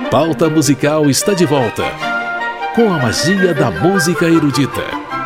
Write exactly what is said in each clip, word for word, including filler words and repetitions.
Pauta Musical está de volta, com a magia da música erudita.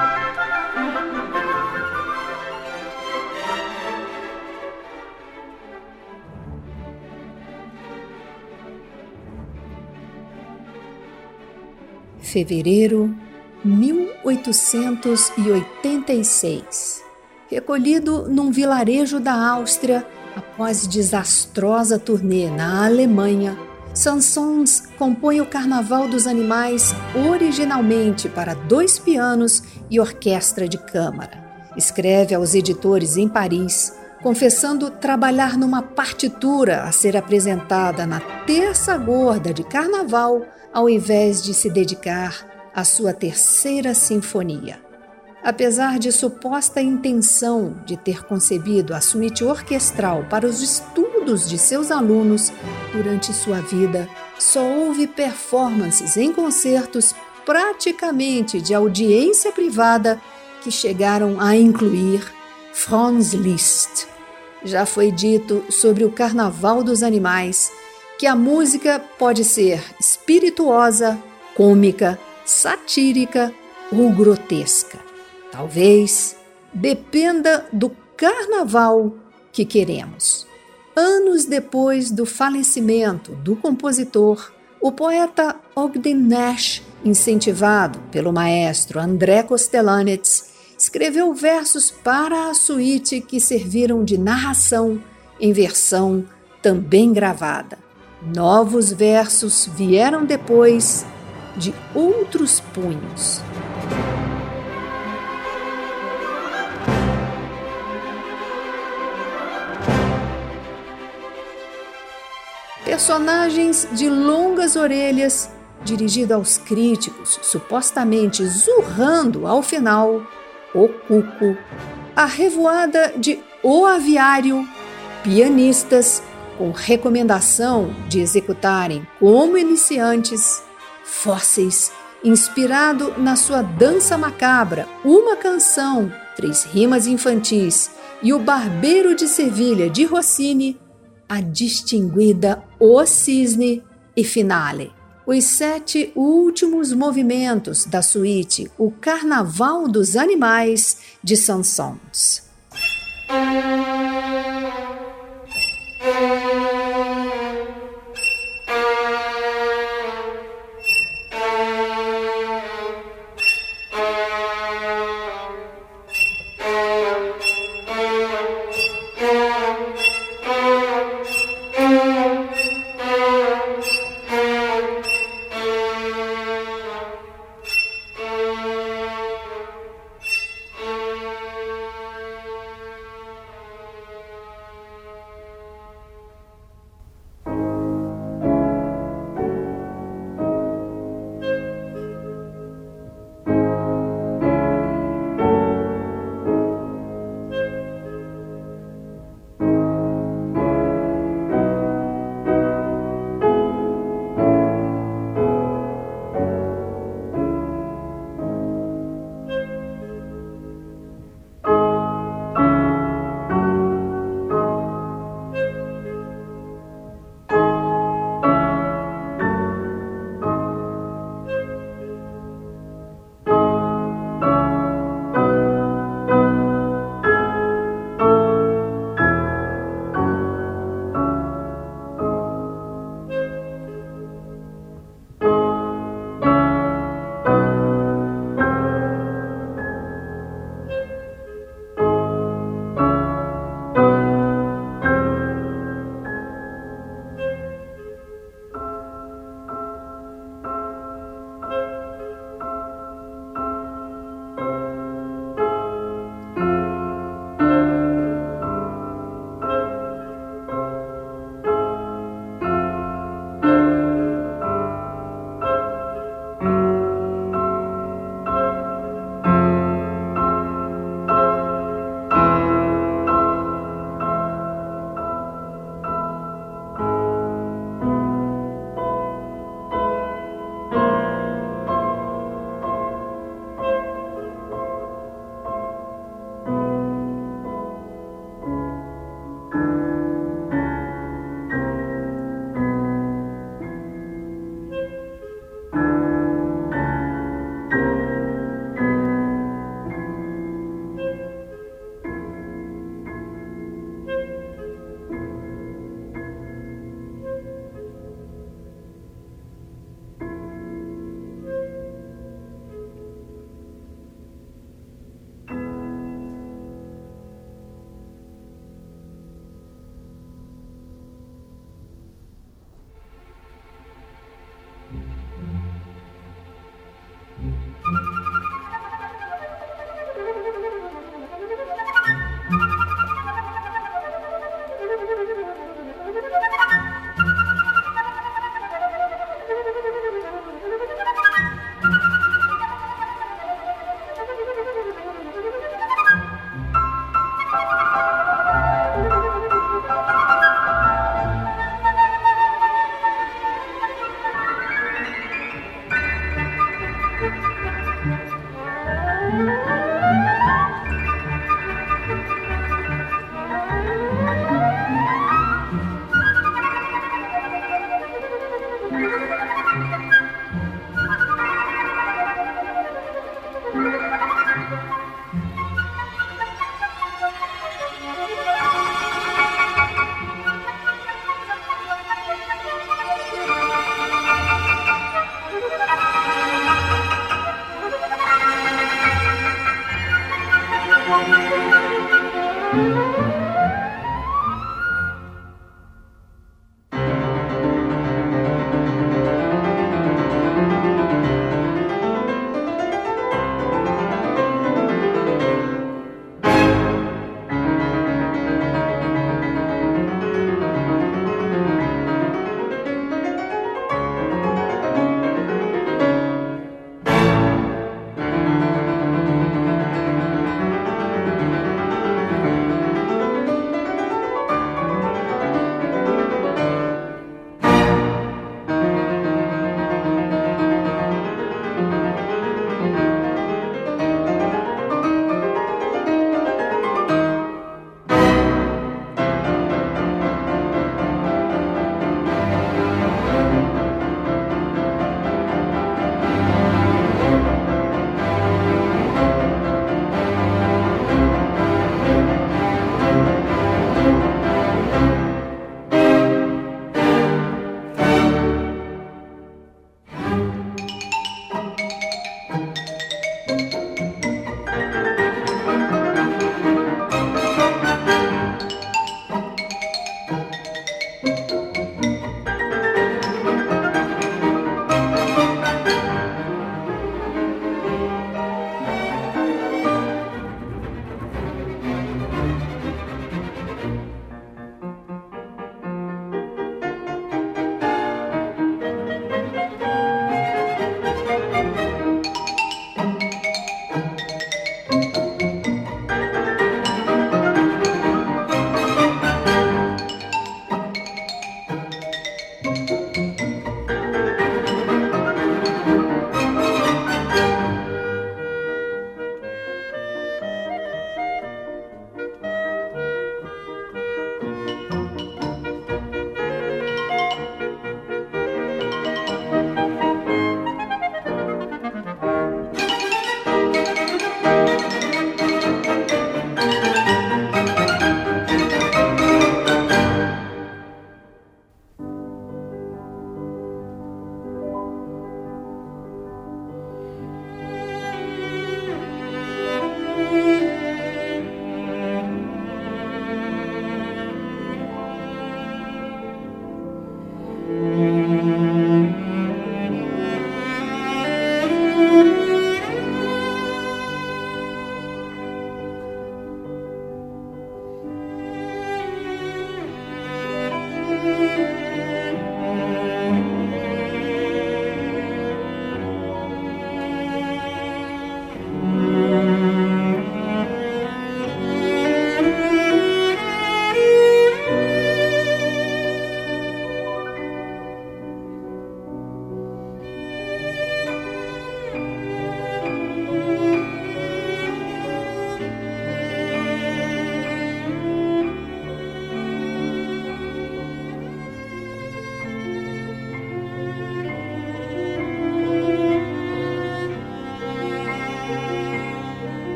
Fevereiro mil oitocentos e oitenta e seis. Recolhido num vilarejo da Áustria após desastrosa turnê na Alemanha, Saint-Saëns compõe o Carnaval dos Animais originalmente para dois pianos e orquestra de câmara. Escreve aos editores em Paris, confessando trabalhar numa partitura a ser apresentada na terça gorda de Carnaval, ao invés de se dedicar à sua terceira sinfonia. Apesar de suposta intenção de ter concebido a suíte orquestral para os estudos de seus alunos, durante sua vida só houve performances em concertos praticamente de audiência privada que chegaram a incluir Franz Liszt. Já foi dito sobre o Carnaval dos Animais que a música pode ser espirituosa, cômica, satírica ou grotesca. Talvez dependa do carnaval que queremos. Anos depois do falecimento do compositor, o poeta Ogden Nash, incentivado pelo maestro André Kostelanetz, escreveu versos para a suíte que serviram de narração em versão também gravada. Novos versos vieram depois de outros punhos. Personagens de longas orelhas, dirigido aos críticos, supostamente zurrando ao final, o cuco, a revoada de O Aviário, pianistas com recomendação de executarem como iniciantes, fósseis, inspirado na sua dança macabra, uma canção, três rimas infantis e o Barbeiro de Sevilha de Rossini, a distinguida O Cisne e Finale. Os sete últimos movimentos da suíte O Carnaval dos Animais de Saint-Saëns.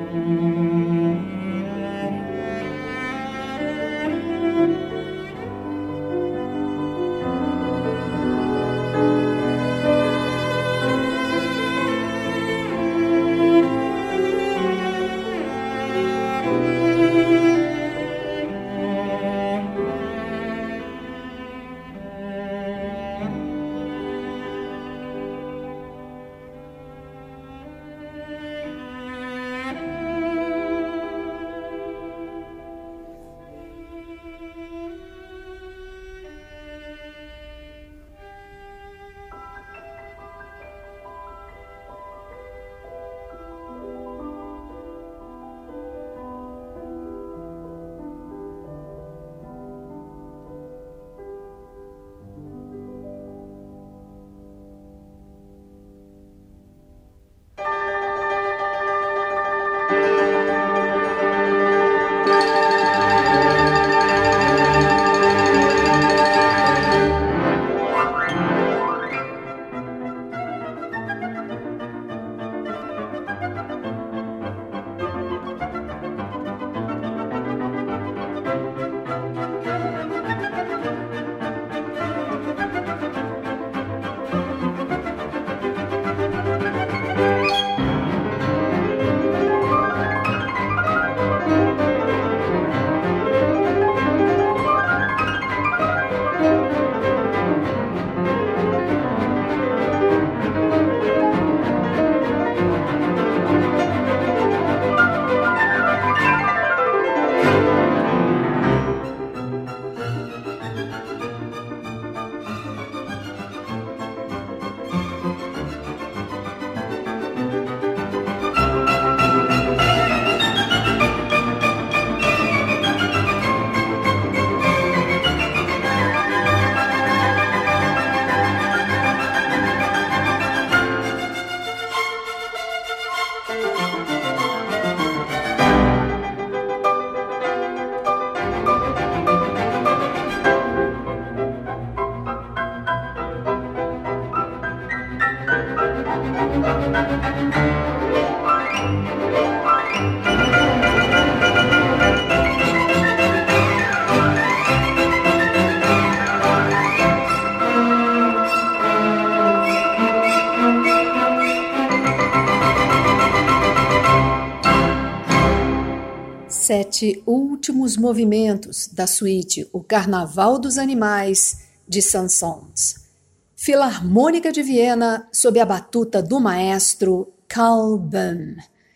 Sete últimos movimentos da suíte O Carnaval dos Animais, de Saint-Saëns. Filarmônica de Viena, sob a batuta do maestro Karl Böhm.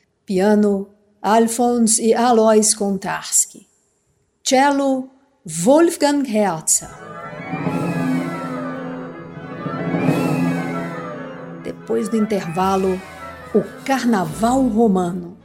Piano, Alfons e Alois Kontarski. Cello, Wolfgang Herzer. Depois do intervalo, o Carnaval Romano.